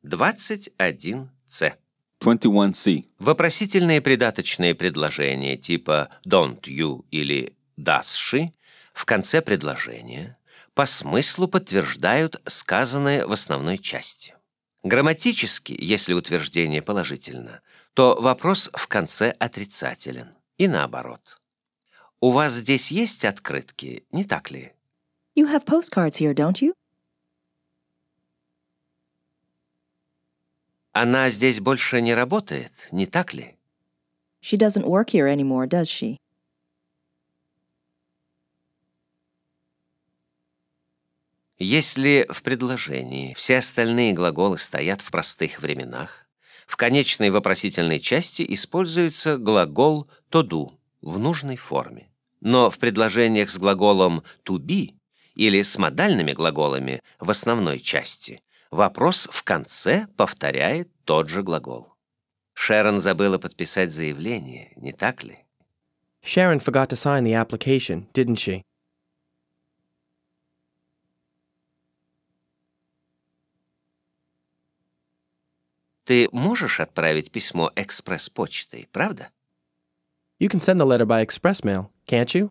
21C. 21C. Вопросительные придаточные предложения типа don't you или does she в конце предложения по смыслу подтверждают сказанное в основной части. Грамматически, если утверждение положительно, то вопрос в конце отрицателен. И наоборот. У вас здесь есть открытки, не так ли? You have postcards here, don't you? Она здесь больше не работает, не так ли? She doesn't work here anymore, does she? Если в предложении все остальные глаголы стоят в простых временах, в конечной вопросительной части используется глагол to do в нужной форме. Но в предложениях с глаголом to be или с модальными глаголами в основной части вопрос в конце повторяет тот же глагол. Шерон забыла подписать заявление, не так ли? Sharon forgot to sign the application, didn't she? Ты можешь отправить письмо экспресс-почтой, правда? You can send the letter by express mail, can't you?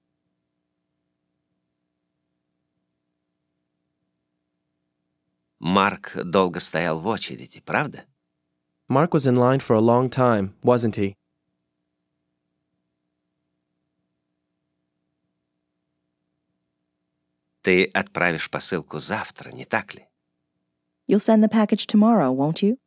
Марк долго стоял в очереди, правда? Mark was in line for a long time, wasn't he? Ты отправишь посылку завтра, не так ли? You'll send the package tomorrow, won't you?